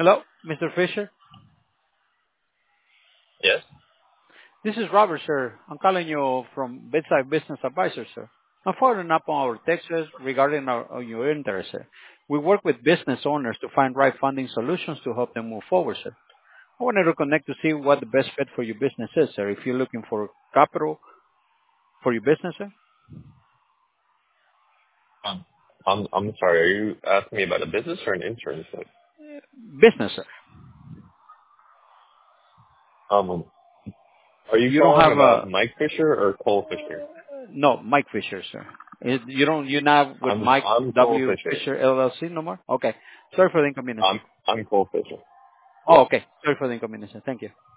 Hello, Mr. Fisher. Yes. This is Robert, sir. I'm calling you from Bedside Business Advisor, sir. I'm following up on our texts regarding on your interest, sir. We work with business owners to find right funding solutions to help them move forward, sir. I wanted to connect to see what the best fit for your business is, sir. If you're looking for capital for your business, sir. I'm sorry. Are you asking me about a business or an insurance? Business, sir. Um, are you You don't calling have about a Mike Fisher or Cole Fisher? no Mike Fisher, sir. You're not with Mike I'm Cole W. Fisher. Fisher LLC no more. Okay. Sorry for the inconvenience, sir. I'm Cole Fisher. Oh, okay. Sorry for the inconvenience, sir. Thank you.